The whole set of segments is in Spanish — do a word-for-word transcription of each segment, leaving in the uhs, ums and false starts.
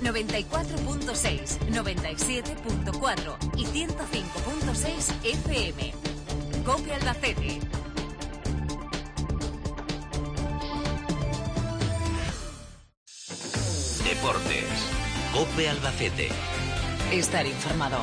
noventa y cuatro punto seis, noventa y siete punto cuatro y ciento cinco punto seis F M. COPE Albacete. Deportes. COPE Albacete. Estar informado.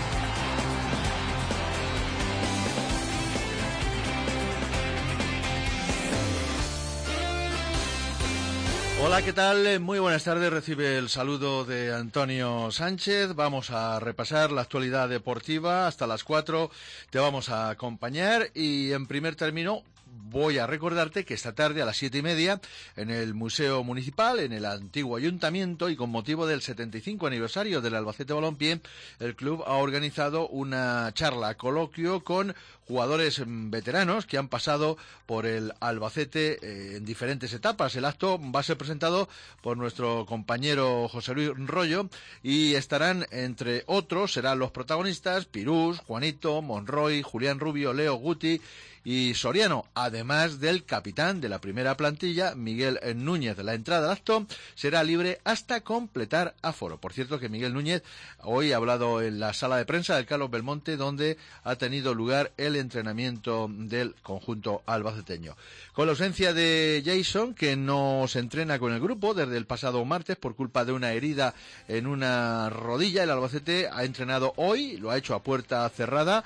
Hola, ¿qué tal? Muy buenas tardes. Recibe el saludo de Antonio Sánchez. Vamos a repasar la actualidad deportiva. Hasta las cuatro te vamos a acompañar y en primer término voy a recordarte que esta tarde a las siete y media en el Museo Municipal, en el antiguo Ayuntamiento y con motivo del setenta y cinco aniversario del Albacete Balompié, el club ha organizado una charla coloquio con jugadores veteranos que han pasado por el Albacete eh, en diferentes etapas. El acto va a ser presentado por nuestro compañero José Luis Rollo y estarán, entre otros, serán los protagonistas Pirús, Juanito, Monroy, Julián Rubio, Leo Guti y Soriano, además del capitán de la primera plantilla, Miguel Núñez. La entrada al acto será libre hasta completar aforo. Por cierto que Miguel Núñez hoy ha hablado en la sala de prensa del Carlos Belmonte, donde ha tenido lugar el entrenamiento del conjunto albaceteño. Con la ausencia de Jason, que no se entrena con el grupo desde el pasado martes por culpa de una herida en una rodilla, el Albacete ha entrenado hoy, lo ha hecho a puerta cerrada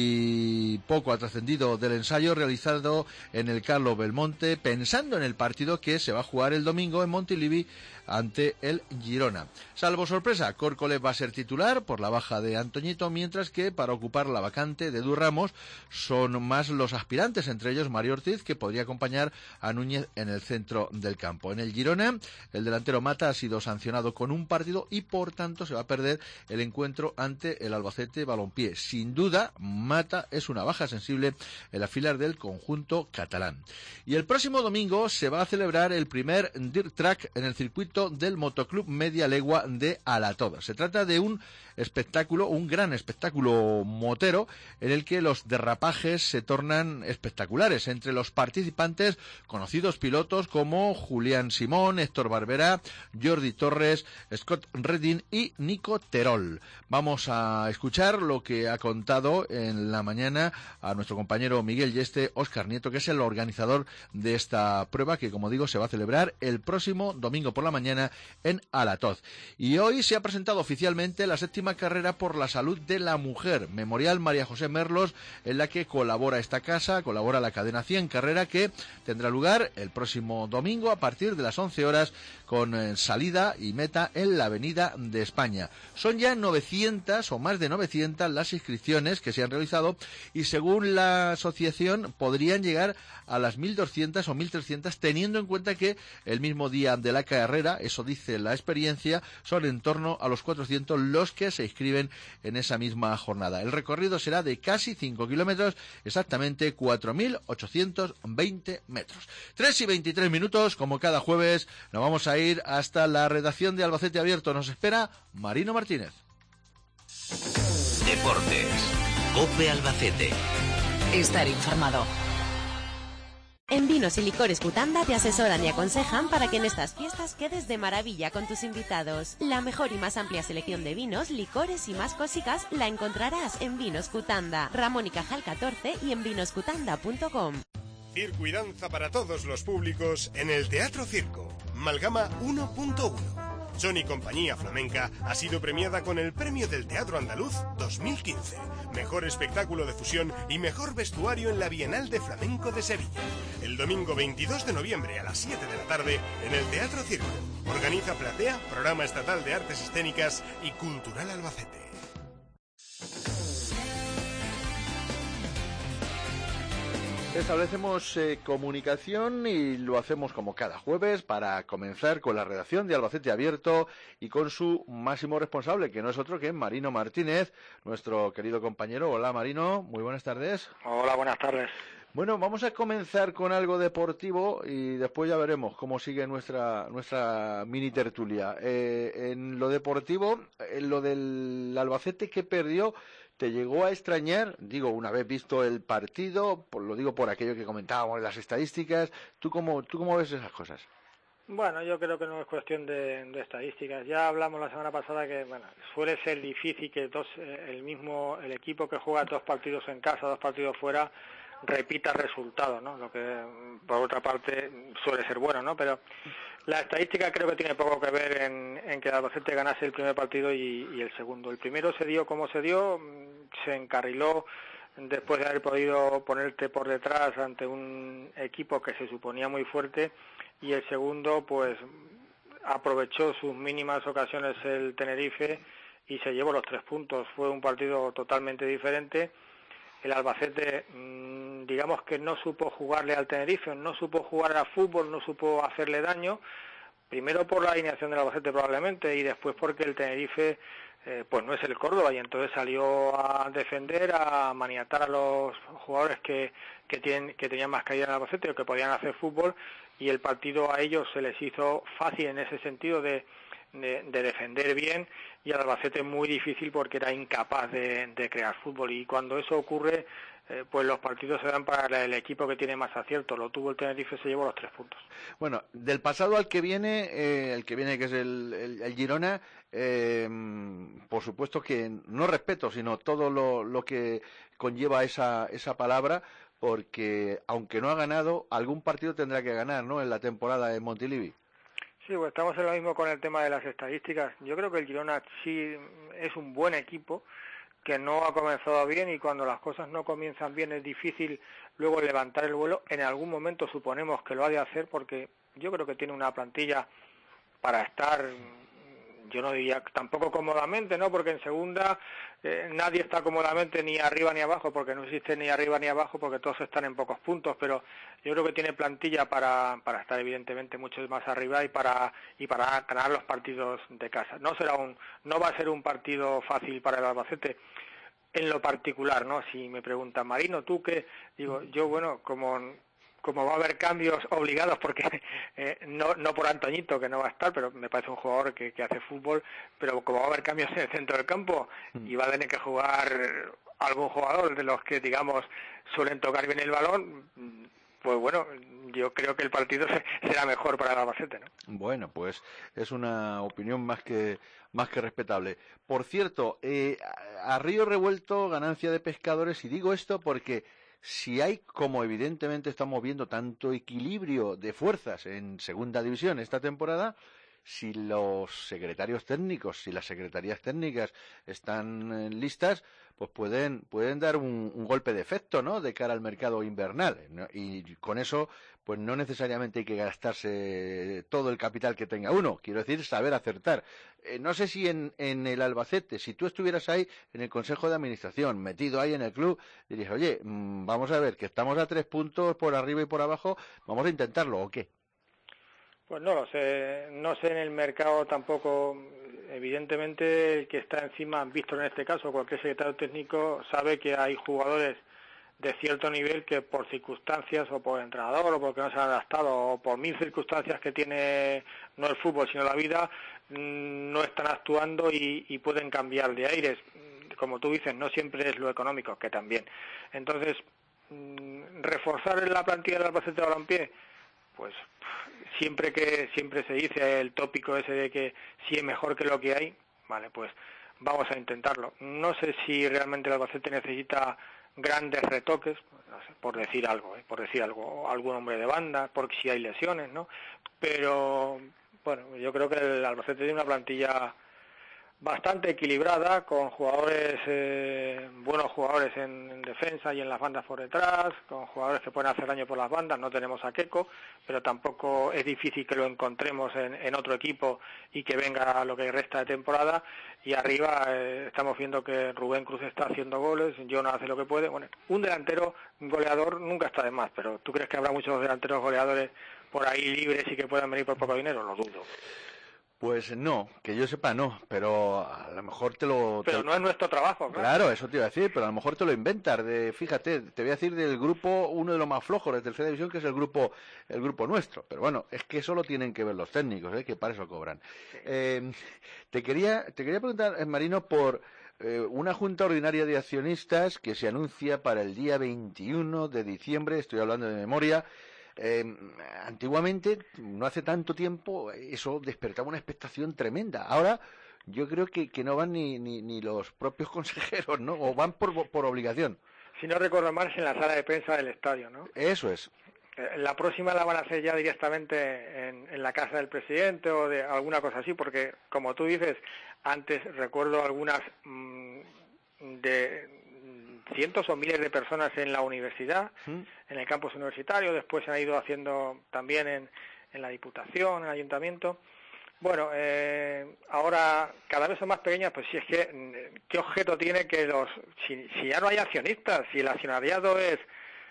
y poco ha trascendido del ensayo realizado en el Carlos Belmonte, pensando en el partido que se va a jugar el domingo en Montilivi ante el Girona. Salvo sorpresa, Córcoles va a ser titular por la baja de Antoñito, mientras que para ocupar la vacante de Du Ramos son más los aspirantes, entre ellos Mario Ortiz, que podría acompañar a Núñez en el centro del campo. En el Girona, el delantero Mata ha sido sancionado con un partido y por tanto se va a perder el encuentro ante el Albacete Balompié. Sin duda, Mata es una baja sensible en la fila del conjunto catalán. Y el próximo domingo se va a celebrar el primer Dirt Track en el circuito del Motoclub Media Legua de Alatoda. Se trata de un espectáculo, un gran espectáculo motero en el que los derrapajes se tornan espectaculares. Entre los participantes, conocidos pilotos como Julián Simón, Héctor Barberá, Jordi Torres, Scott Redding y Nico Terol. Vamos a escuchar lo que ha contado en la mañana a nuestro compañero Miguel Yeste, Óscar Nieto, que es el organizador de esta prueba que, como digo, se va a celebrar el próximo domingo por la mañana en Alatoz. Y hoy se ha presentado oficialmente la séptima carrera por la salud de la mujer, Memorial María José Merlos, en la que colabora esta casa, colabora la cadena cien, carrera que tendrá lugar el próximo domingo a partir de las once horas con eh, salida y meta en la Avenida de España. Son ya novecientas o más de novecientas las inscripciones que se han realizado y según la asociación podrían llegar a las mil doscientas o mil trescientas, teniendo en cuenta que el mismo día de la carrera, eso dice la experiencia, son en torno a los cuatrocientos los que se inscriben en esa misma jornada. El recorrido será de casi cinco kilómetros, exactamente cuatro mil ochocientos veinte metros. tres y veintitrés minutos, como cada jueves, nos vamos a ir hasta la redacción de Albacete Abierto. Nos espera Marino Martínez. Deportes. COPE Albacete. Estar informado. En Vinos y Licores Cutanda te asesoran y aconsejan para que en estas fiestas quedes de maravilla con tus invitados. La mejor y más amplia selección de vinos, licores y más cosicas la encontrarás en Vinos Cutanda, Ramón y Cajal catorce y en vinos cutanda punto com. Circo y danza para todos los públicos en el Teatro Circo. Malgama uno punto uno. Son y Compañía Flamenca ha sido premiada con el Premio del Teatro Andaluz dos mil quince. Mejor espectáculo de fusión y mejor vestuario en la Bienal de Flamenco de Sevilla. El domingo veintidós de noviembre a las siete de la tarde en el Teatro Circo. Organiza Platea, Programa Estatal de Artes Escénicas y Cultural Albacete. Establecemos eh, comunicación y lo hacemos como cada jueves para comenzar con la redacción de Albacete Abierto y con su máximo responsable, que no es otro que Marino Martínez, nuestro querido compañero. Hola Marino, muy buenas tardes. Hola, buenas tardes. Bueno, vamos a comenzar con algo deportivo y después ya veremos cómo sigue nuestra nuestra mini tertulia. Eh, en lo deportivo, en lo del Albacete que perdió, ¿te llegó a extrañar? Digo, una vez visto el partido, por, lo digo por aquello que comentábamos en las estadísticas. ¿Tú cómo, tú cómo ves esas cosas? Bueno, yo creo que no es cuestión de, de estadísticas. Ya hablamos la semana pasada que bueno, suele ser difícil que dos, el mismo el equipo que juega dos partidos en casa, dos partidos fuera, repita resultados, ¿no? Lo que por otra parte suele ser bueno, ¿no? Pero la estadística creo que tiene poco que ver en, en que el Albacete ganase el primer partido y, y el segundo. El primero se dio como se dio, se encarriló después de haber podido ponerte por detrás ante un equipo que se suponía muy fuerte, y el segundo pues aprovechó sus mínimas ocasiones el Tenerife y se llevó los tres puntos. Fue un partido totalmente diferente. El Albacete digamos que no supo jugarle al Tenerife, no supo jugar al fútbol, no supo hacerle daño, primero por la alineación del Albacete probablemente, y después porque el Tenerife eh, pues no es el Córdoba, y entonces salió a defender, a maniatar a los jugadores que, que, tienen, que tenían más calidad en el Albacete o que podían hacer fútbol, y el partido a ellos se les hizo fácil en ese sentido de, de, de defender bien, y al Albacete muy difícil porque era incapaz de, de crear fútbol, y cuando eso ocurre eh, pues los partidos se dan para el equipo que tiene más acierto. Lo tuvo el Tenerife, se llevó los tres puntos. Bueno, del pasado al que viene, eh, el que viene que es el, el, el Girona, eh, por supuesto que no respeto, sino todo lo, lo que conlleva esa, esa palabra, porque aunque no ha ganado, algún partido tendrá que ganar, ¿no?, en la temporada en Montilivi. Sí, pues estamos en lo mismo con el tema de las estadísticas. Yo creo que el Girona sí es un buen equipo, que no ha comenzado bien, y cuando las cosas no comienzan bien es difícil luego levantar el vuelo. En algún momento suponemos que lo ha de hacer, porque yo creo que tiene una plantilla para estar, yo no diría tampoco cómodamente, ¿no?, porque en segunda eh, nadie está cómodamente ni arriba ni abajo, porque no existe ni arriba ni abajo, porque todos están en pocos puntos, pero yo creo que tiene plantilla para, para estar evidentemente mucho más arriba y para y para ganar los partidos de casa. No será un no va a ser un partido fácil para el Albacete en lo particular, ¿no? Si me preguntan, Marino, ¿tú qué? Digo, yo, bueno, como como va a haber cambios obligados, porque eh, no no por Antoñito, que no va a estar, pero me parece un jugador que, que hace fútbol, pero como va a haber cambios en el centro del campo y va a tener que jugar algún jugador de los que, digamos, suelen tocar bien el balón, pues bueno, yo creo que el partido será mejor para el Albacete, ¿no? Bueno, pues es una opinión más que más que respetable. Por cierto, eh, a río revuelto, ganancia de pescadores, y digo esto porque si hay, como evidentemente estamos viendo, tanto equilibrio de fuerzas en segunda división esta temporada, si los secretarios técnicos, si las secretarías técnicas están eh, listas, pues pueden pueden dar un, un golpe de efecto, ¿no?, de cara al mercado invernal, ¿no? Y con eso pues no necesariamente hay que gastarse todo el capital que tenga uno, quiero decir, saber acertar. Eh, no sé si en, en el Albacete, si tú estuvieras ahí en el Consejo de Administración, metido ahí en el club, dirías, oye, mmm, vamos a ver, que estamos a tres puntos por arriba y por abajo, vamos a intentarlo, ¿o qué? Pues no lo sé, no sé en el mercado tampoco. Evidentemente el que está encima, visto en este caso, cualquier secretario técnico sabe que hay jugadores de cierto nivel que por circunstancias, o por entrenador, o porque no se han adaptado, o por mil circunstancias que tiene no el fútbol sino la vida, no están actuando y, y pueden cambiar de aires. Como tú dices, no siempre es lo económico, que también. Entonces, reforzar en la plantilla del Albacete Balompié, pues siempre que siempre se dice el tópico ese de que sí es mejor que lo que hay, vale, pues vamos a intentarlo. No sé si realmente el Albacete necesita grandes retoques, no sé, por decir algo, ¿eh? por decir algo, algún hombre de banda, porque si hay lesiones, ¿no? Pero bueno, yo creo que el Albacete tiene una plantilla bastante equilibrada, con jugadores, eh, buenos jugadores en, en defensa y en las bandas por detrás, con jugadores que pueden hacer daño por las bandas. No tenemos a Keco, pero tampoco es difícil que lo encontremos en, en otro equipo y que venga lo que resta de temporada. Y arriba eh, estamos viendo que Rubén Cruz está haciendo goles, Jonah hace lo que puede. Bueno, un delantero goleador nunca está de más, pero ¿tú crees que habrá muchos delanteros goleadores por ahí libres y que puedan venir por poco dinero? Lo dudo. Pues no, que yo sepa no, pero a lo mejor te lo... Pero te... no es nuestro trabajo, claro. Claro, eso te iba a decir, pero a lo mejor te lo inventas. De, fíjate, te voy a decir del grupo, uno de los más flojos de tercera división, que es el grupo el grupo nuestro. Pero bueno, es que eso lo tienen que ver los técnicos, ¿eh? Que para eso cobran. Sí. Eh, te quería te quería preguntar, Marino, por eh, una junta ordinaria de accionistas que se anuncia para el día veintiuno de diciembre, estoy hablando de memoria, Eh, antiguamente, no hace tanto tiempo, eso despertaba una expectación tremenda. Ahora yo creo que, que no van ni, ni, ni los propios consejeros, ¿no? O van por, por obligación. Si no recuerdo mal, es en la sala de prensa del estadio, ¿no? Eso es. La próxima la van a hacer ya directamente en, en la casa del presidente o de alguna cosa así, porque como tú dices, antes recuerdo algunas mmm, de cientos o miles de personas en la universidad, ¿Mm? en el campus universitario, después se ha ido haciendo también en, en la Diputación, en el Ayuntamiento. Bueno, eh, ahora cada vez son más pequeñas, pues si es que, ¿qué objeto tiene que los, si, si ya no hay accionistas, si el accionariado es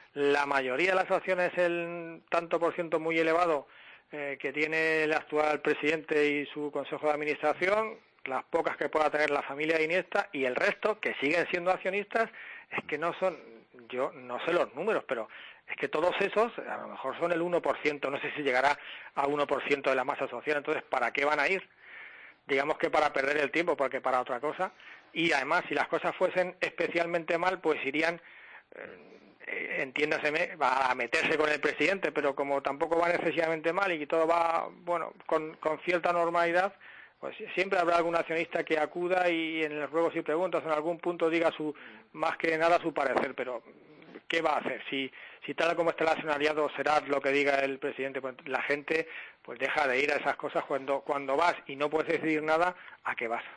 la mayoría de las acciones, el tanto por ciento muy elevado eh, que tiene el actual presidente y su consejo de administración, las pocas que pueda tener la familia de Iniesta y el resto que siguen siendo accionistas, es que no son, yo no sé los números, pero es que todos esos a lo mejor son el uno por ciento, no sé si llegará a uno por ciento de la masa social, entonces ¿para qué van a ir? Digamos que para perder el tiempo, porque para otra cosa. Y además, si las cosas fuesen especialmente mal, pues irían... Eh, entiéndaseme, va a meterse con el presidente, pero como tampoco va excesivamente mal y todo va, bueno, con, con cierta normalidad, pues siempre habrá algún accionista que acuda y en el ruegos y preguntas en algún punto diga su, más que nada su parecer, pero ¿qué va a hacer? Si, si tal como está el accionariado será lo que diga el presidente, pues la gente pues deja de ir a esas cosas cuando, cuando vas y no puedes decidir nada, ¿a qué vas?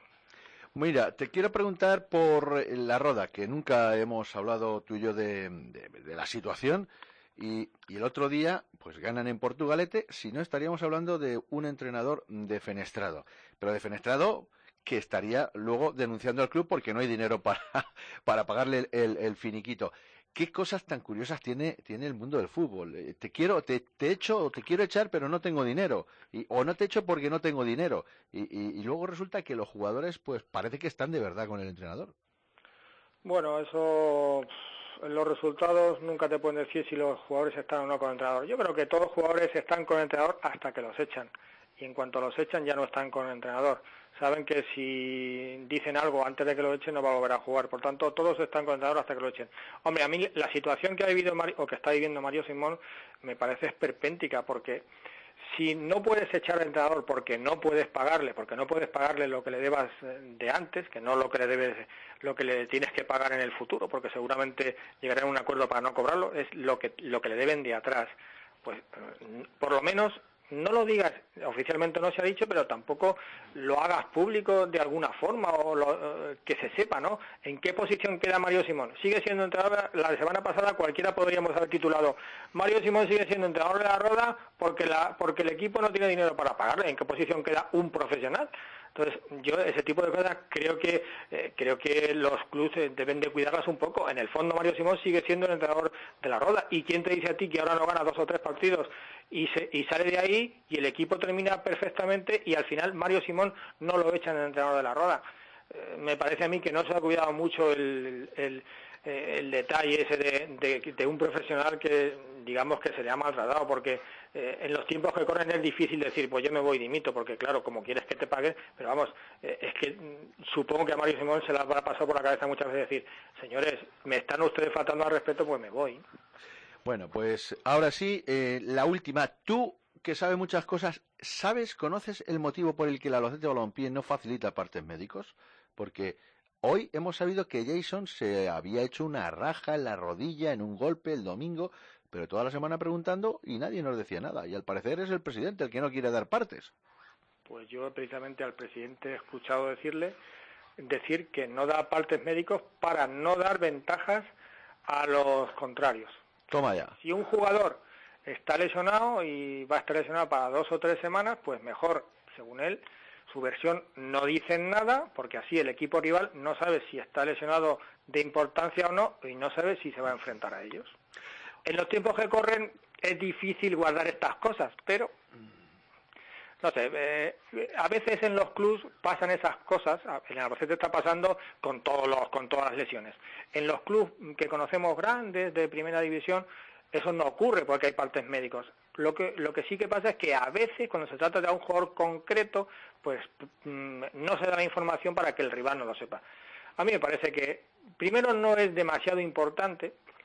Mira, te quiero preguntar por la Roda, que nunca hemos hablado tú y yo de, de, de la situación, y, y el otro día, pues ganan en Portugalete, si no estaríamos hablando de un entrenador defenestrado, pero defenestrado que estaría luego denunciando al club porque no hay dinero para, para pagarle el, el, el finiquito. ¿Qué cosas tan curiosas tiene, tiene el mundo del fútbol? Eh, te quiero, te, te echo o te quiero echar, pero no tengo dinero. Y, o no te echo porque no tengo dinero. Y, y, y luego resulta que los jugadores, pues parece que están de verdad con el entrenador. Bueno, eso, los resultados nunca te pueden decir si los jugadores están o no con el entrenador. Yo creo que todos los jugadores están con el entrenador hasta que los echan. Y en cuanto los echan ya no están con el entrenador. Saben que si dicen algo antes de que lo echen no va a volver a jugar. Por tanto, todos están con el entrenador hasta que lo echen. Hombre, a mí la situación que ha vivido Mario, o que está viviendo Mario Simón me parece esperpéntica, porque si no puedes echar al entrenador porque no puedes pagarle, porque no puedes pagarle lo que le debas de antes, que no lo que le debes, lo que le tienes que pagar en el futuro, porque seguramente llegará a un acuerdo para no cobrarlo, es lo que lo que le deben de atrás. Pues por lo menos no lo digas, oficialmente no se ha dicho, pero tampoco lo hagas público de alguna forma o lo, que se sepa, ¿no? ¿En qué posición queda Mario Simón? Sigue siendo entrenador. La semana pasada cualquiera podríamos haber titulado Mario Simón sigue siendo entrenador de la Roda porque la porque el equipo no tiene dinero para pagarle. ¿En qué posición queda un profesional? Entonces, yo ese tipo de cosas creo que eh, creo que los clubes deben de cuidarlas un poco. En el fondo, Mario Simón sigue siendo el entrenador de la Roda. ¿Y quién te dice a ti que ahora no gana dos o tres partidos y, se, y sale de ahí y el equipo termina perfectamente y al final Mario Simón no lo echan el entrenador de la Roda? Eh, me parece a mí que no se ha cuidado mucho el, el, el, el detalle ese de, de, de un profesional que, digamos, que se le ha maltratado, porque eh, en los tiempos que corren es difícil decir, pues yo me voy y dimito, porque claro, como quieres que te paguen, pero vamos, eh, es que mm, supongo que a Mario Simón se le habrá pasado por la cabeza muchas veces decir, señores, me están ustedes faltando al respeto, pues me voy. Bueno, pues ahora sí, eh, la última. Tú, que sabes muchas cosas, ¿sabes, conoces el motivo por el que el Albacete Balompié no facilita partes médicos? Porque hoy hemos sabido que Jason se había hecho una raja en la rodilla en un golpe el domingo, pero toda la semana preguntando y nadie nos decía nada. Y al parecer es el presidente el que no quiere dar partes. Pues yo precisamente al presidente he escuchado decirle decir que no da partes médicos para no dar ventajas a los contrarios. Toma ya. Si un jugador está lesionado y va a estar lesionado para dos o tres semanas, pues mejor, según él, su versión no dicen nada, porque así el equipo rival no sabe si está lesionado de importancia o no, y no sabe si se va a enfrentar a ellos. En los tiempos que corren es difícil guardar estas cosas, pero no sé, eh, a veces en los clubs pasan esas cosas. En el Albacete está pasando con todos los, con todas las lesiones. En los clubs que conocemos grandes de primera división, eso no ocurre porque hay partes médicos. Lo que, lo que sí que pasa es que a veces, cuando se trata de un jugador concreto, pues mmm, no se da la información para que el rival no lo sepa. A mí me parece que, primero, no es demasiado importante,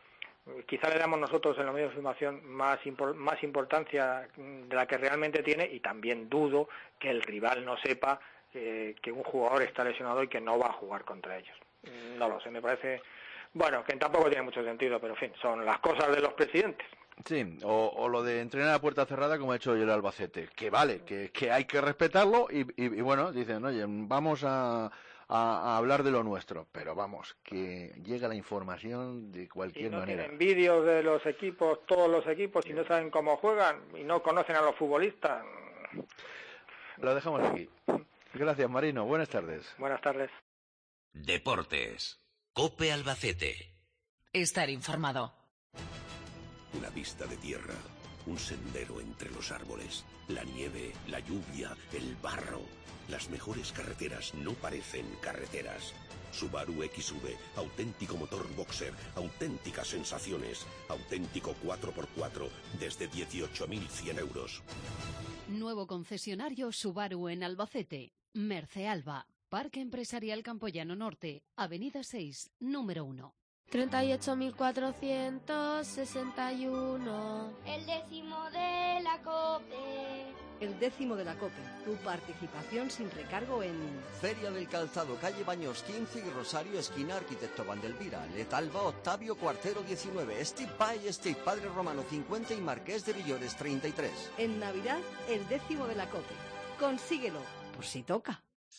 quizá le damos nosotros en los medios de información más, impor- más importancia de la que realmente tiene, y también dudo que el rival no sepa eh, que un jugador está lesionado y que no va a jugar contra ellos. No lo sé, me parece, bueno, que tampoco tiene mucho sentido, pero en fin, son las cosas de los presidentes. Sí, o, o lo de entrenar a puerta cerrada como ha hecho hoy el Albacete, que vale, que, que hay que respetarlo y, y, y bueno, dicen, oye, vamos a, a, a hablar de lo nuestro, pero vamos, que llega la información de cualquier y no manera. Tienen vídeos de los equipos, todos los equipos, y no saben cómo juegan y no conocen a los futbolistas. Lo dejamos aquí. Gracias, Marino, buenas tardes. Buenas tardes. Deportes. COPE Albacete. Estar informado. Una vista de tierra, un sendero entre los árboles, la nieve, la lluvia, el barro. Las mejores carreteras no parecen carreteras. Subaru X V, auténtico motor boxer, auténticas sensaciones, auténtico cuatro por cuatro, desde dieciocho mil cien euros. Nuevo concesionario Subaru en Albacete. Mercealba, Parque Empresarial Campoyano Norte, Avenida seis, número uno. treinta y ocho mil cuatrocientos sesenta y uno. El décimo de la COPE. El décimo de la COPE. Tu participación sin recargo en... Feria del Calzado, calle Baños quince y Rosario, esquina Arquitecto Vandelvira. Letalba, Octavio Cuartero diecinueve. Steve Pie, Steve Padre Romano cincuenta y Marqués de Villores treinta y tres. En Navidad, el décimo de la COPE. Consíguelo, por si toca.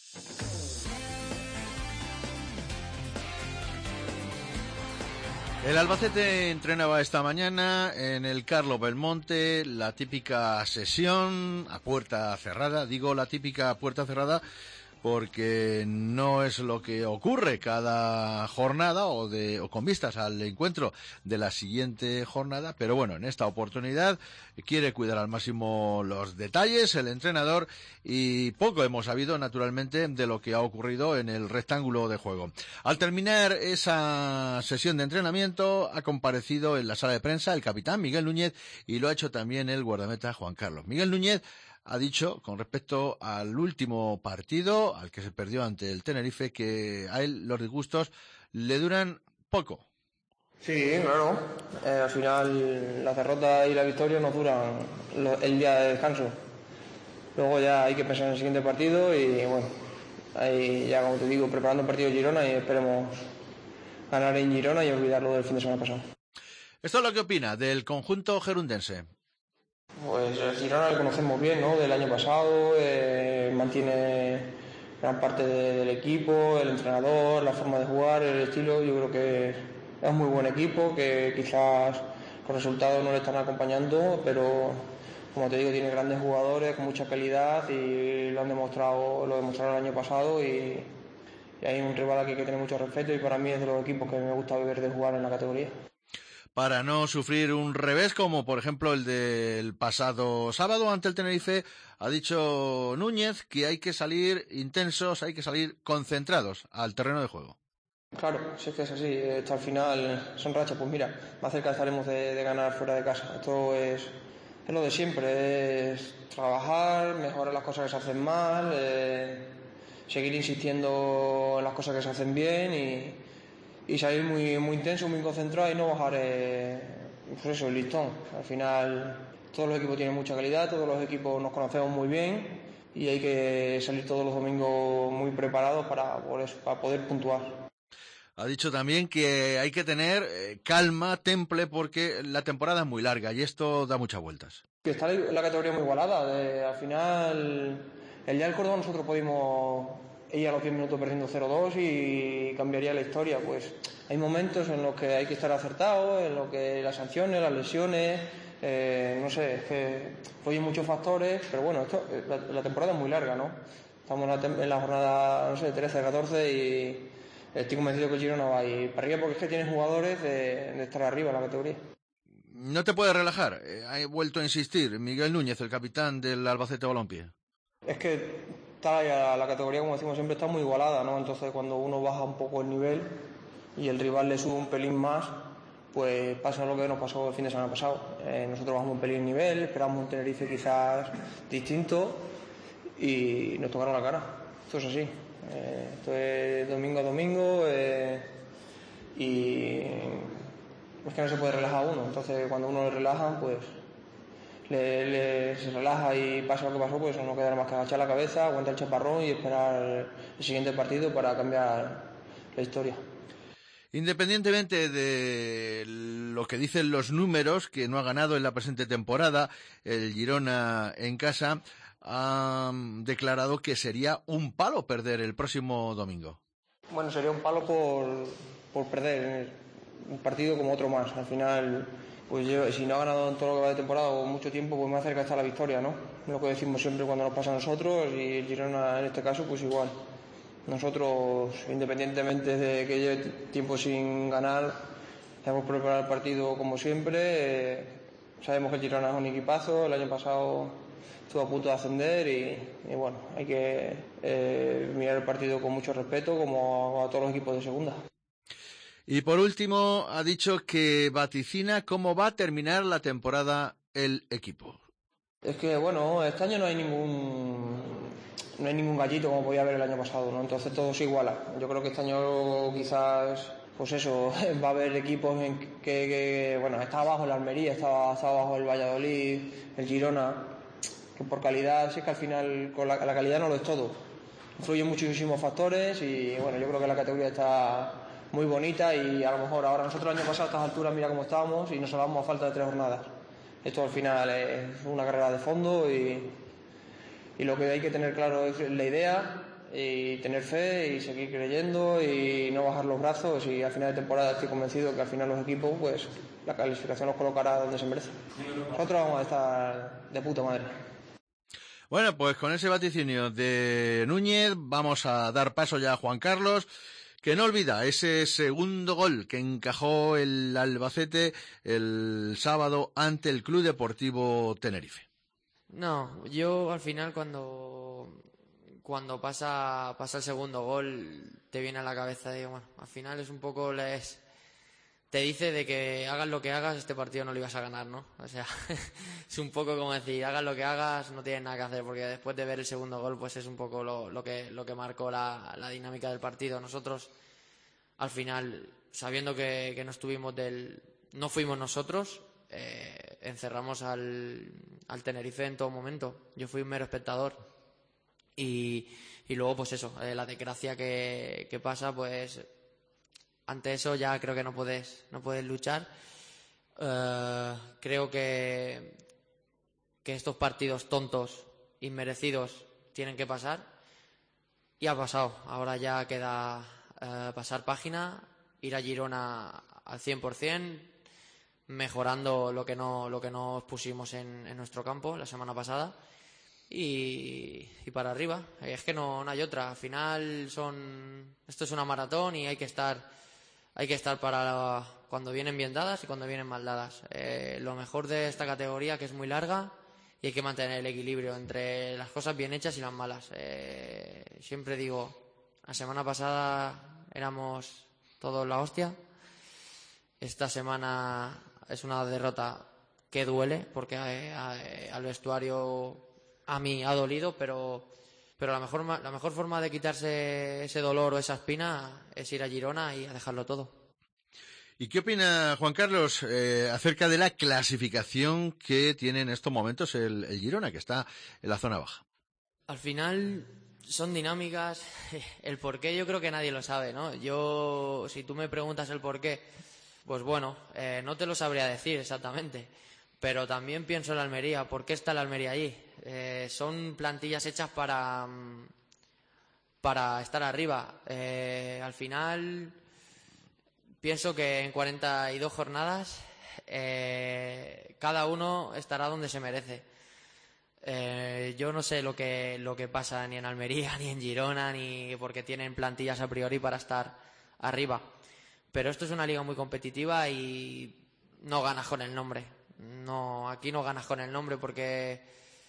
El Albacete entrenaba esta mañana en el Carlo Belmonte, la típica sesión a puerta cerrada. Digo la típica puerta cerrada porque no es lo que ocurre cada jornada o, de, o con vistas al encuentro de la siguiente jornada, pero bueno, en esta oportunidad quiere cuidar al máximo los detalles el entrenador y poco hemos sabido naturalmente de lo que ha ocurrido en el rectángulo de juego. Al terminar esa sesión de entrenamiento ha comparecido en la sala de prensa el capitán Miguel Núñez y lo ha hecho también el guardameta Juan Carlos. Miguel Núñez ha dicho con respecto al último partido, al que se perdió ante el Tenerife, que a él los disgustos le duran poco. Sí, claro. Eh, al final la derrota y la victoria nos duran lo, el día de descanso. Luego ya hay que pensar en el siguiente partido y bueno, ahí ya como te digo, preparando el partido de Girona y esperemos ganar en Girona y olvidarlo del fin de semana pasado. Esto es lo que opina del conjunto gerundense. Pues el Girona lo conocemos bien, ¿no? Del año pasado, eh, mantiene gran parte de, del equipo, el entrenador, la forma de jugar, el estilo. Yo creo que es un muy buen equipo, que quizás los resultados no le están acompañando, pero como te digo, tiene grandes jugadores con mucha calidad y lo han demostrado, lo demostraron el año pasado y, y hay un rival aquí que tiene mucho respeto y para mí es de los equipos que me gusta ver de jugar en la categoría. Para no sufrir un revés como por ejemplo el del pasado sábado ante el Tenerife, ha dicho Núñez que hay que salir intensos, hay que salir concentrados al terreno de juego. Claro, si es que es así, hasta al final son rachas, pues mira, más cerca estaremos de, de ganar fuera de casa. Esto es, es lo de siempre, es trabajar, mejorar las cosas que se hacen mal, eh, seguir insistiendo en las cosas que se hacen bien y... y salir muy muy intenso, muy concentrado y no bajar eh, pues eso, el listón. Al final todos los equipos tienen mucha calidad, todos los equipos nos conocemos muy bien y hay que salir todos los domingos muy preparados para, por eso, para poder puntuar. Ha dicho también que hay que tener eh, calma, temple, porque la temporada es muy larga y esto da muchas vueltas. Está la categoría muy igualada. De, al final, el día del Córdoba nosotros pudimos ir a los diez minutos perdiendo cero dos y cambiaría la historia. Pues hay momentos en los que hay que estar acertado, en los que las sanciones, las lesiones, eh, no sé, es que influyen muchos factores, pero bueno, esto, la, la temporada es muy larga, ¿no? Estamos en la, en la jornada, no sé, trece, catorce y estoy convencido que el Girona va a ir para arriba porque es que tiene jugadores de, de estar arriba en la categoría. No te puedes relajar. Eh, ha vuelto a insistir Miguel Núñez, el capitán del Albacete Balompié. Es que está la, la categoría, como decimos siempre, está muy igualada, ¿no? Entonces cuando uno baja un poco el nivel y el rival le sube un pelín más, pues pasa lo que nos pasó el fin de semana pasado. Eh, nosotros bajamos un pelín nivel, esperamos un Tenerife quizás distinto y nos tocaron la cara. Esto es así. Eh, esto es domingo a domingo eh, y es que no se puede relajar uno. Entonces cuando uno le relajan, pues le, le, se relaja y pasa lo que pasó, pues no queda más que agachar la cabeza, aguantar el chaparrón y esperar el siguiente partido para cambiar la historia. Independientemente de lo que dicen los números, que no ha ganado en la presente temporada, el Girona en casa ha declarado que sería un palo perder el próximo domingo. Bueno, sería un palo por, por perder un partido como otro más. Al final, pues yo, si no ha ganado en todo lo que va de temporada o mucho tiempo, pues más cerca está la victoria, ¿no? Lo que decimos siempre cuando nos pasa a nosotros, y el Girona en este caso, pues igual. Nosotros, independientemente de que lleve tiempo sin ganar, hemos preparado el partido como siempre. Eh, sabemos que el Girona es un equipazo, el año pasado estuvo a punto de ascender y, y bueno, hay que eh, mirar el partido con mucho respeto, como a, a todos los equipos de segunda. Y por último, ha dicho que vaticina cómo va a terminar la temporada el equipo. Es que bueno, este año no hay ningún... no hay ningún gallito como podía haber el año pasado, ¿no? Entonces todo se iguala. Yo creo que este año quizás, pues eso, va a haber equipos en que, que bueno, está abajo el Almería, está, está abajo el Valladolid, el Girona, que por calidad, sí que al final con la, la calidad no lo es todo. Influyen muchísimos factores y bueno, yo creo que la categoría está muy bonita y a lo mejor ahora nosotros el año pasado a estas alturas mira cómo estábamos y nos salvamos a falta de tres jornadas. Esto al final es una carrera de fondo y... Y lo que hay que tener claro es la idea y tener fe y seguir creyendo y no bajar los brazos, y al final de temporada estoy convencido que al final los equipos, pues la calificación los colocará donde se merece. Nosotros vamos a estar de puta madre. Bueno, pues con ese vaticinio de Núñez vamos a dar paso ya a Juan Carlos, que no olvida ese segundo gol que encajó el Albacete el sábado ante el Club Deportivo Tenerife. No, yo al final cuando cuando pasa pasa el segundo gol te viene a la cabeza de, bueno, al final es un poco les te dice de que hagas lo que hagas, este partido no lo ibas a ganar, ¿no? O sea, es un poco como decir, hagas lo que hagas, no tienes nada que hacer, porque después de ver el segundo gol, pues es un poco lo, lo que lo que marcó la, la dinámica del partido. Nosotros al final, sabiendo que, que no estuvimos del no fuimos nosotros, Eh, encerramos al, al Tenerife en todo momento. Yo fui un mero espectador y, y luego pues eso, eh, la desgracia que, que pasa, pues ante eso ya creo que no puedes no puedes luchar. Eh, creo que que estos partidos tontos, inmerecidos, tienen que pasar y ha pasado. Ahora ya queda eh, pasar página, ir a Girona al cien por ciento, mejorando lo que no lo que no pusimos en, en nuestro campo la semana pasada y, y para arriba. Es que no, no hay otra. Al final son esto es una maratón y hay que estar hay que estar para cuando vienen bien dadas y cuando vienen mal dadas. Eh, lo mejor de esta categoría, que es muy larga, y hay que mantener el equilibrio entre las cosas bien hechas y las malas. Eh, siempre digo, la semana pasada éramos todos la hostia. Esta semana es una derrota que duele, porque a, a, al vestuario a mí ha dolido, pero, pero la mejor, la mejor forma de quitarse ese dolor o esa espina es ir a Girona y a dejarlo todo. ¿Y qué opina Juan Carlos eh, acerca de la clasificación que tiene en estos momentos el, el Girona, que está en la zona baja? Al final son dinámicas. El porqué yo creo que nadie lo sabe, ¿no? Yo, si tú me preguntas el porqué, pues bueno, eh, no te lo sabría decir exactamente, pero también pienso en la Almería. ¿Por qué está la Almería allí? Eh, son plantillas hechas para, para estar arriba. Eh, al final, pienso que en cuarenta y dos jornadas eh, cada uno estará donde se merece. Eh, yo no sé lo que, lo que pasa ni en Almería, ni en Girona, ni porque tienen plantillas a priori para estar arriba. Pero esto es una liga muy competitiva y no ganas con el nombre. No, aquí no ganas con el nombre porque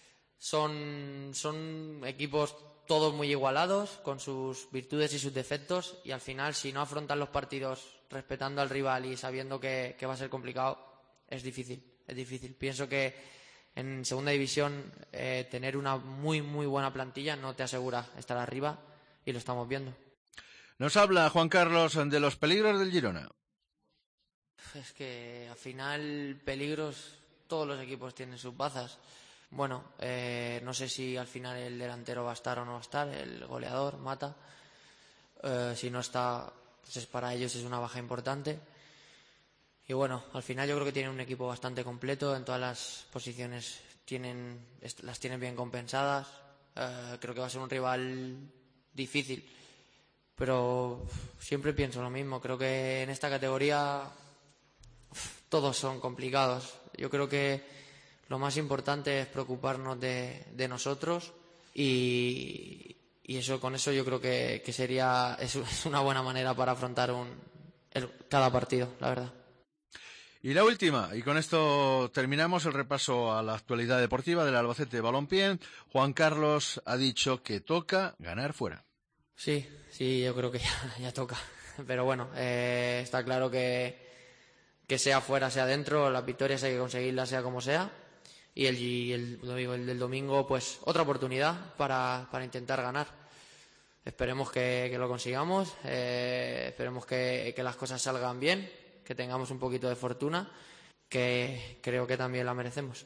son, son equipos todos muy igualados, con sus virtudes y sus defectos, y al final, si no afrontan los partidos respetando al rival y sabiendo que, que va a ser complicado, es difícil, es difícil. Pienso que en segunda división eh, tener una muy, muy buena plantilla no te asegura estar arriba, y lo estamos viendo. Nos habla Juan Carlos de los peligros del Girona. Es que al final peligros, todos los equipos tienen sus bazas. Bueno, eh, no sé si al final el delantero va a estar o no va a estar, el goleador, Mata. Eh, si no está, pues es para ellos es una baja importante. Y bueno, al final yo creo que tienen un equipo bastante completo, en todas las posiciones tienen, las tienen bien compensadas. Eh, creo que va a ser un rival difícil, pero siempre pienso lo mismo. Creo que en esta categoría todos son complicados. Yo creo que lo más importante es preocuparnos de, de nosotros y, y eso con eso yo creo que, que sería es, es una buena manera para afrontar un, el, cada partido, la verdad. Y la última, y con esto terminamos el repaso a la actualidad deportiva del Albacete Balompié. Juan Carlos ha dicho que toca ganar fuera. Sí, sí, yo creo que ya, ya toca. Pero bueno, eh, está claro que, que sea fuera, sea dentro, las victorias hay que conseguirlas sea como sea. Y el, y el, el del domingo, pues otra oportunidad para, para intentar ganar. Esperemos que, que lo consigamos, eh, esperemos que, que las cosas salgan bien, que tengamos un poquito de fortuna, que creo que también la merecemos.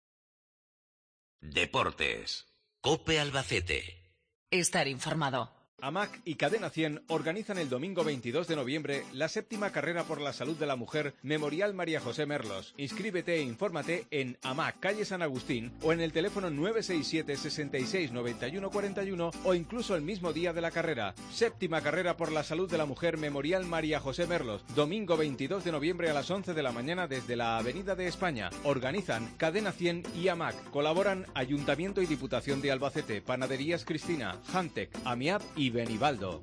Deportes. COPE Albacete. Estar informado. AMAC y Cadena cien organizan el domingo veintidós de noviembre la séptima carrera por la salud de la mujer Memorial María José Merlos. Inscríbete e infórmate en AMAC, calle San Agustín, o en el teléfono nueve seis siete, sesenta y seis, noventa y uno cuarenta y uno, o incluso el mismo día de la carrera. Séptima carrera por la salud de la mujer Memorial María José Merlos, domingo veintidós de noviembre a las once de la mañana desde la Avenida de España. Organizan Cadena cien y AMAC. Colaboran Ayuntamiento y Diputación de Albacete, Panaderías Cristina, Hantec, AMIAP y Benibaldo.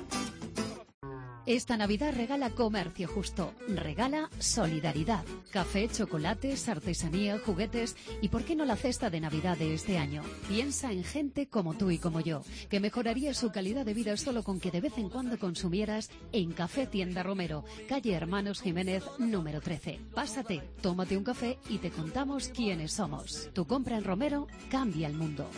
Esta Navidad regala comercio justo, regala solidaridad. Café, chocolates, artesanía, juguetes y ¿por qué no la cesta de Navidad de este año? Piensa en gente como tú y como yo, que mejoraría su calidad de vida solo con que de vez en cuando consumieras en Café Tienda Romero, calle Hermanos Jiménez, número trece. Pásate, tómate un café y te contamos quiénes somos. Tu compra en Romero cambia el mundo.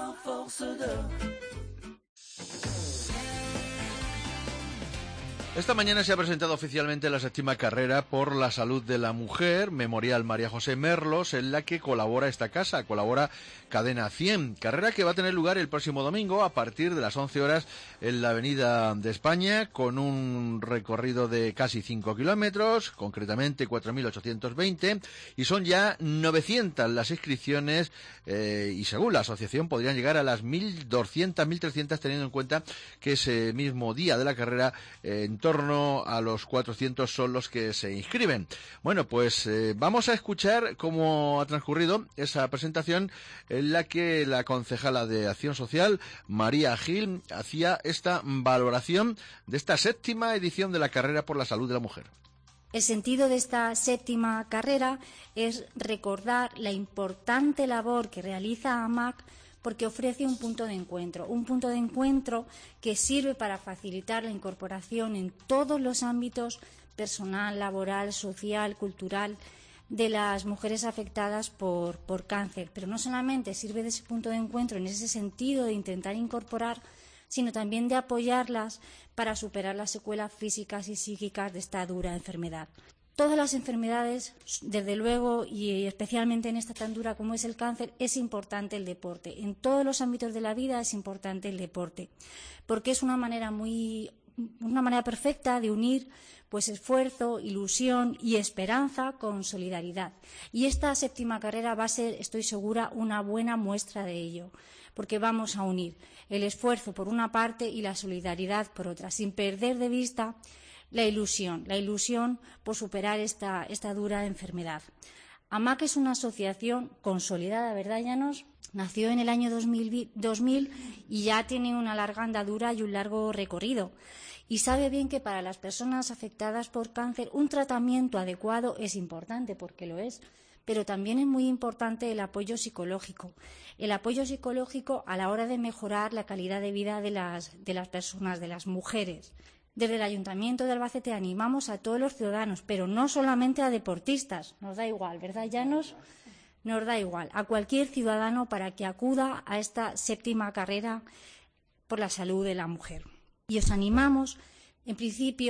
Esta mañana se ha presentado oficialmente la séptima carrera por la salud de la mujer, Memorial María José Merlos, en la que colabora esta casa, colabora Cadena cien. Carrera que va a tener lugar el próximo domingo a partir de las once horas en la Avenida de España, con un recorrido de casi cinco kilómetros, concretamente cuatro mil ochocientos veinte, y son ya novecientas las inscripciones eh, y según la asociación podrían llegar a las mil doscientas, mil trescientas, teniendo en cuenta que ese mismo día de la carrera eh, en torno a los cuatrocientos son los que se inscriben. Bueno, pues eh, vamos a escuchar cómo ha transcurrido esa presentación en la que la concejala de Acción Social, María Gil, hacía esta valoración de esta séptima edición de la carrera por la salud de la mujer. El sentido de esta séptima carrera es recordar la importante labor que realiza AMAC porque ofrece un punto de encuentro, un punto de encuentro que sirve para facilitar la incorporación en todos los ámbitos personal, laboral, social, cultural de las mujeres afectadas por, por cáncer. Pero no solamente sirve de ese punto de encuentro en ese sentido de intentar incorporar, sino también de apoyarlas para superar las secuelas físicas y psíquicas de esta dura enfermedad. Todas las enfermedades, desde luego, y especialmente en esta tan dura como es el cáncer, es importante el deporte. En todos los ámbitos de la vida es importante el deporte, porque es una manera muy, una manera perfecta de unir pues esfuerzo, ilusión y esperanza con solidaridad. Y esta séptima carrera va a ser, estoy segura, una buena muestra de ello, porque vamos a unir el esfuerzo por una parte y la solidaridad por otra, sin perder de vista la ilusión, la ilusión por superar esta, esta dura enfermedad. AMAC es una asociación consolidada, ¿verdad, Llanos? Nació en el año dos mil y ya tiene una larga andadura y un largo recorrido. Y sabe bien que para las personas afectadas por cáncer un tratamiento adecuado es importante, porque lo es, pero también es muy importante el apoyo psicológico. El apoyo psicológico a la hora de mejorar la calidad de vida de las, de las personas, de las mujeres. Desde el Ayuntamiento de Albacete animamos a todos los ciudadanos, pero no solamente a deportistas, nos da igual, ¿verdad, Llanos? Nos da igual, a cualquier ciudadano para que acuda a esta séptima carrera por la salud de la mujer. Y os animamos, en principio,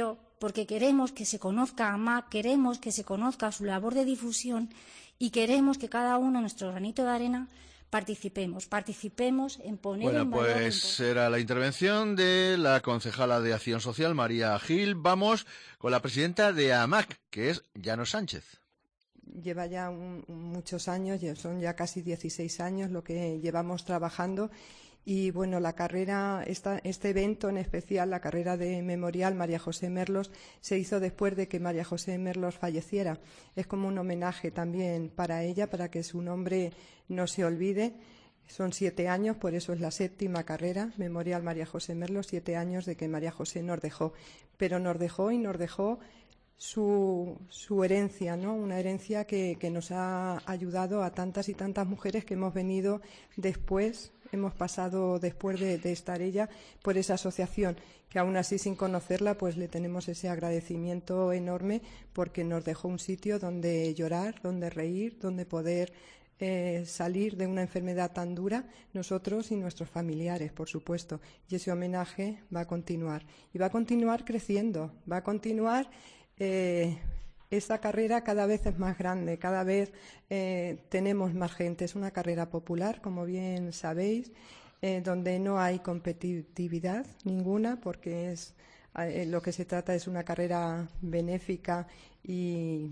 porque queremos que se conozca a AMAC, queremos que se conozca su labor de difusión y queremos que cada uno, nuestro granito de arena, participemos, participemos en poner bueno, en valor... Bueno, pues era la intervención de la concejala de Acción Social, María Gil. Vamos con la presidenta de AMAC, que es Llanos Sánchez. Lleva ya un, muchos años, son ya casi dieciséis años lo que llevamos trabajando. Y bueno, la carrera, esta, este evento en especial, la carrera de Memorial María José Merlos, se hizo después de que María José Merlos falleciera. Es como un homenaje también para ella, para que su nombre no se olvide. Son siete años, por eso es la séptima carrera, Memorial María José Merlos, siete años de que María José nos dejó. Pero nos dejó y nos dejó su, su herencia, ¿no? Una herencia que, que nos ha ayudado a tantas y tantas mujeres que hemos venido después, hemos pasado después de, de estar ella por esa asociación, que aún así sin conocerla pues le tenemos ese agradecimiento enorme porque nos dejó un sitio donde llorar, donde reír, donde poder eh, salir de una enfermedad tan dura nosotros y nuestros familiares, por supuesto. Y ese homenaje va a continuar. Y va a continuar creciendo, va a continuar... Eh, esta carrera cada vez es más grande, cada vez eh, tenemos más gente. Es una carrera popular, como bien sabéis, eh, donde no hay competitividad ninguna, porque es eh, lo que se trata es una carrera benéfica y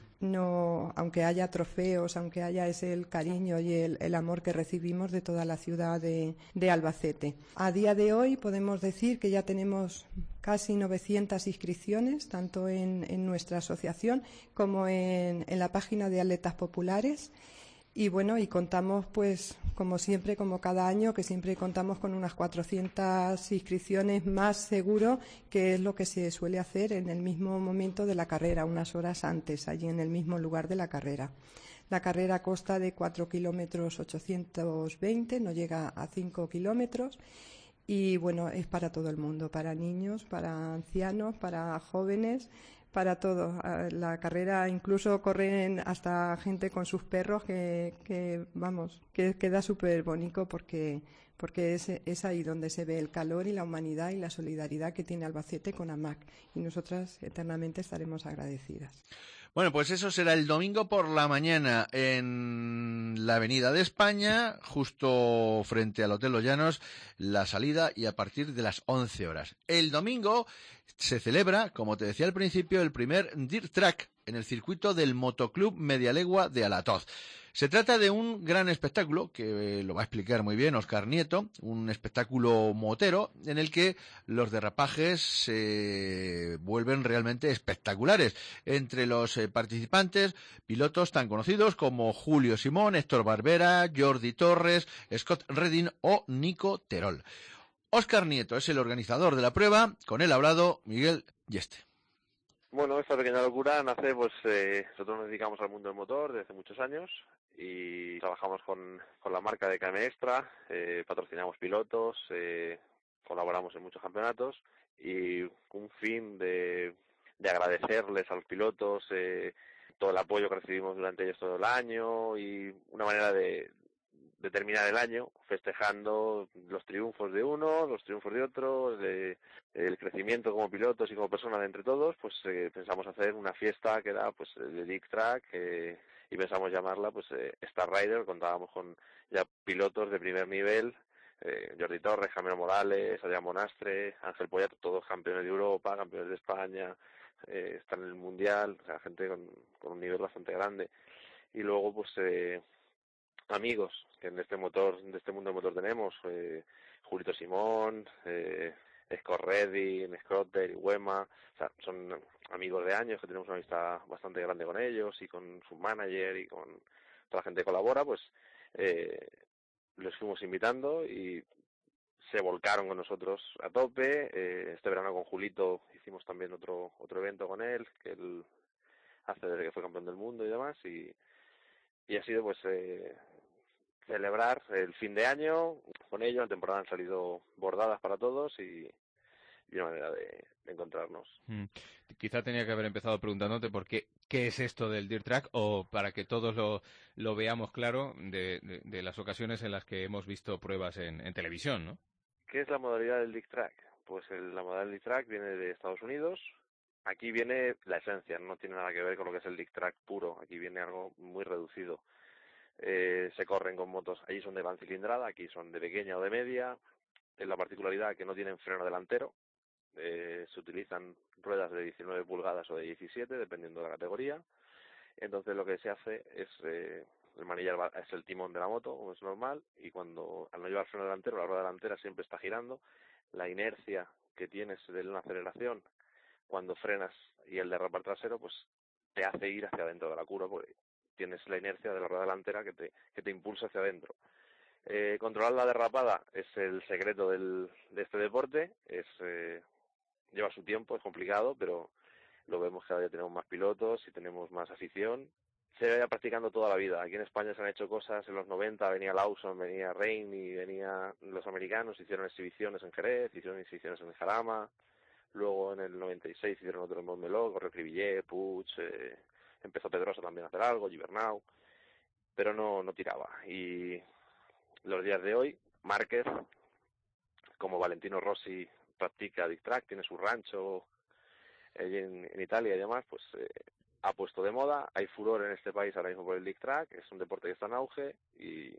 no, aunque haya trofeos, aunque haya ese el cariño y el, el amor que recibimos de toda la ciudad de, de Albacete. A día de hoy podemos decir que ya tenemos casi novecientas inscripciones, tanto en, en nuestra asociación como en, en la página de Atletas Populares. Y bueno, y contamos pues, como siempre, como cada año, que siempre contamos con unas cuatrocientas inscripciones más seguro, que es lo que se suele hacer en el mismo momento de la carrera, unas horas antes, allí en el mismo lugar de la carrera. La carrera consta de cuatro kilómetros ochocientos veinte, no llega a cinco kilómetros. Y bueno, es para todo el mundo, para niños, para ancianos, para jóvenes, para todo. La carrera incluso corren hasta gente con sus perros que, que vamos, que queda súper bonito porque, porque es, es ahí donde se ve el calor y la humanidad y la solidaridad que tiene Albacete con AMAC. Y nosotras eternamente estaremos agradecidas. Bueno, pues eso será el domingo por la mañana en la Avenida de España, justo frente al Hotel Los Llanos, la salida y a partir de las once horas. El domingo se celebra, como te decía al principio, el primer Dirt Track en el circuito del Motoclub Medialegua de Alatoz. Se trata de un gran espectáculo, que lo va a explicar muy bien Óscar Nieto, un espectáculo motero en el que los derrapajes se vuelven realmente espectaculares. Entre los eh, participantes, pilotos tan conocidos como Julio Simón, Héctor Barbera, Jordi Torres, Scott Redding o Nico Terol. Óscar Nieto es el organizador de la prueba, con él ha hablado Miguel Yeste. Bueno, esta pequeña locura nace, pues eh, nosotros nos dedicamos al mundo del motor desde hace muchos años y trabajamos con, con la marca de K M Extra, eh, patrocinamos pilotos, eh, colaboramos en muchos campeonatos y un fin de, de agradecerles a los pilotos eh, todo el apoyo que recibimos durante ellos todo el año y una manera de, de terminar el año festejando los triunfos de uno, los triunfos de otro, de, el crecimiento como pilotos y como personas de entre todos, pues eh, pensamos hacer una fiesta que era pues de Dirt Track eh, y pensamos llamarla pues eh, Star Rider. Contábamos con ya pilotos de primer nivel, eh, Jordi Torres, Jaime Morales, Adrián Monastre, Ángel Poyato, todos campeones de Europa, campeones de España, eh, están en el Mundial, o sea, gente con, con un nivel bastante grande. Y luego pues eh, amigos que en este motor, de este mundo del motor tenemos, eh, Julito Simón, eh, Scott Redding, Scrotter y Wema, o sea, son amigos de años que tenemos una amistad bastante grande con ellos y con su manager y con toda la gente que colabora, pues eh, los fuimos invitando y se volcaron con nosotros a tope. Eh, este verano con Julito hicimos también otro otro evento con él, que él hace desde que fue campeón del mundo y demás, y, y ha sido pues eh, celebrar el fin de año con ellos. La temporada han salido bordadas para todos y, y una manera de, de encontrarnos. Mm. Quizá tenía que haber empezado preguntándote por qué, qué es esto del Dirt Track, o para que todos lo, lo veamos claro de, de, de las ocasiones en las que hemos visto pruebas en, en televisión, ¿no? ¿Qué es la modalidad del Dirt Track? Pues el, la modalidad del Dirt Track viene de Estados Unidos, aquí viene la esencia, no tiene nada que ver con lo que es el dirt track puro, aquí viene algo muy reducido. Eh, se corren con motos, allí son de gran cilindrada, aquí son de pequeña o de media, es la particularidad que no tienen freno delantero, eh, se utilizan ruedas de diecinueve pulgadas o de diecisiete, dependiendo de la categoría. Entonces lo que se hace es, eh, el manillar va, es el timón de la moto, como es normal, y cuando al no llevar freno delantero, la rueda delantera siempre está girando, la inercia que tienes de una aceleración, cuando frenas y el derrapar trasero, pues te hace ir hacia adentro de la curva, porque tienes la inercia de la rueda delantera que te, que te impulsa hacia adentro. Eh, controlar la derrapada es el secreto del, de este deporte, es eh, lleva su tiempo, es complicado, pero lo vemos, cada día tenemos más pilotos y tenemos más afición. Se vaya practicando toda la vida. Aquí en España se han hecho cosas en los noventa, venía Lawson, venía Rein y venía los americanos, hicieron exhibiciones en Jerez, hicieron exhibiciones en Jarama, luego en el noventa y seis hicieron otro en Montmeló, corrió Cribillé, Puig, eh, empezó Pedrosa también a hacer algo, Gibernau, pero no, no tiraba. Y los días de hoy, Márquez, como Valentino Rossi, practica dirt track, tiene su rancho allí en, en Italia y demás, pues eh, ha puesto de moda, hay furor en este país ahora mismo por el dirt track, es un deporte que está en auge y,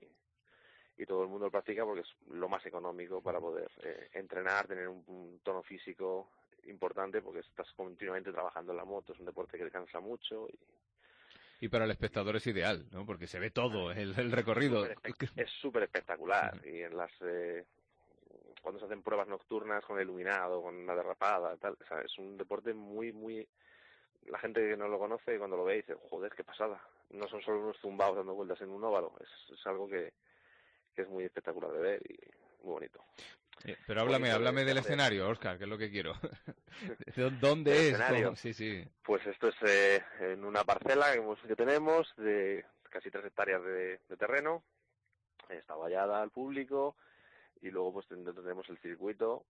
y todo el mundo lo practica porque es lo más económico para poder eh, entrenar, tener un, un tono físico importante, porque estás continuamente trabajando en la moto, es un deporte que cansa mucho y Y para el espectador es ideal, ¿no? Porque se ve todo, el, el recorrido. Es súper espectacular. Y en las eh, cuando se hacen pruebas nocturnas con el iluminado, con una derrapada, tal, o sea, es un deporte muy, muy... La gente que no lo conoce, cuando lo ve, dice, joder, qué pasada. No son solo unos zumbados dando vueltas en un óvalo, es, es algo que, que es muy espectacular de ver y muy bonito. Pero háblame, bonito háblame de, del de, escenario, Óscar, que es lo que quiero. ¿Dónde es? Escenario? Sí, sí. Pues esto es eh, en una parcela que, que tenemos de casi tres hectáreas de, de terreno. Está vallada al público y luego pues tenemos el circuito.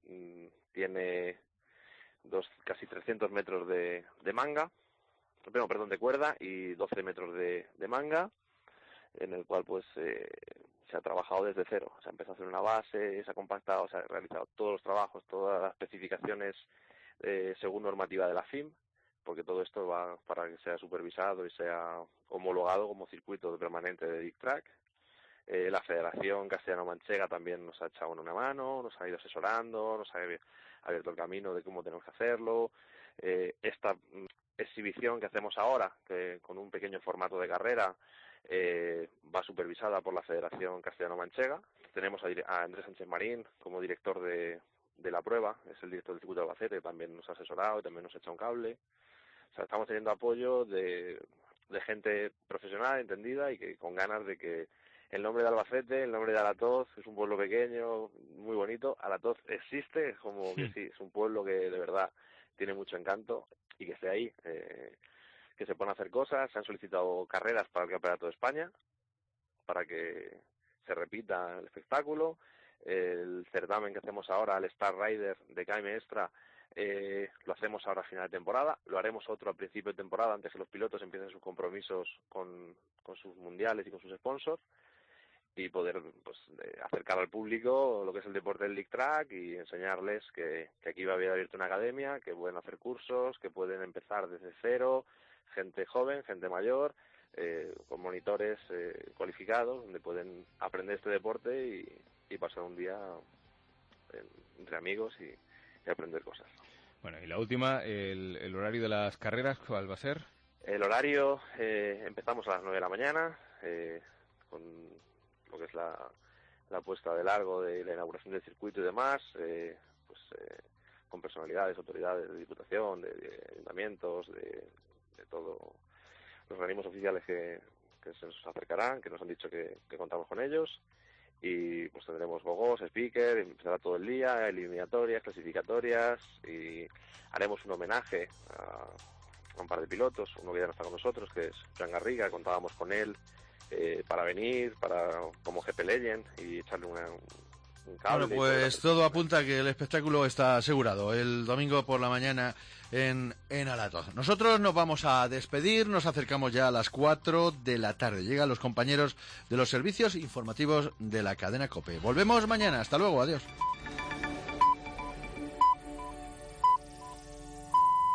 Tiene dos casi trescientos metros de, de manga, no, perdón, de cuerda y doce metros de, de manga, en el cual pues eh, se ha trabajado desde cero. Se ha empezado a hacer una base, se ha compactado, se ha realizado todos los trabajos, todas las especificaciones eh, según normativa de la F I M, porque todo esto va para que sea supervisado y sea homologado como circuito permanente de dirt track. Eh, la Federación Castellano-Manchega también nos ha echado una mano, nos ha ido asesorando, nos ha abierto el camino de cómo tenemos que hacerlo. Eh, esta exhibición que hacemos ahora, que con un pequeño formato de carrera, eh, va supervisada por la Federación Castellano-Manchega. Tenemos a, a Andrés Sánchez Marín como director de, de la prueba, es el director del circuito de Albacete, también nos ha asesorado y también nos ha echado un cable. O sea, estamos teniendo apoyo de, de gente profesional, entendida y que con ganas de que el nombre de Albacete, el nombre de Alatoz, es un pueblo pequeño, muy bonito. Alatoz existe, es como que sí, es un pueblo que de verdad tiene mucho encanto y que esté ahí, eh, que se puedan hacer cosas. Se han solicitado carreras para el Campeonato de España, para que se repita el espectáculo. El certamen que hacemos ahora, el Star Rider de K M Extra, eh, lo hacemos ahora a final de temporada. Lo haremos otro a principio de temporada, antes que los pilotos empiecen sus compromisos con, con sus mundiales y con sus sponsors, y poder pues eh, acercar al público lo que es el deporte del dirt track y enseñarles que, que aquí va a haber abierto una academia, que pueden hacer cursos, que pueden empezar desde cero, gente joven, gente mayor, eh, con monitores eh, cualificados, donde pueden aprender este deporte y, y pasar un día en, entre amigos y, y aprender cosas. Bueno, y la última, el, el horario de las carreras, ¿cuál va a ser? El horario, eh, empezamos a las nueve de la mañana, eh, con lo que es la, la puesta de largo de la inauguración del circuito y demás, eh, pues eh, con personalidades, autoridades de Diputación, de, de ayuntamientos, de, de todos los organismos oficiales que, que se nos acercarán, que nos han dicho que, que contamos con ellos, y pues tendremos gogos, speaker, empezará todo el día, eliminatorias, clasificatorias, y haremos un homenaje a, a un par de pilotos, uno que ya no está con nosotros, que es Joan Garriga, contábamos con él Eh, para venir, para como G P Legend y echarle una, un cable. Bueno, pues todo, todo apunta a que el espectáculo está asegurado el domingo por la mañana en, en Alatoz. Nosotros nos vamos a despedir, nos acercamos ya a las cuatro de la tarde. Llegan los compañeros de los servicios informativos de la cadena COPE. Volvemos mañana, hasta luego, adiós.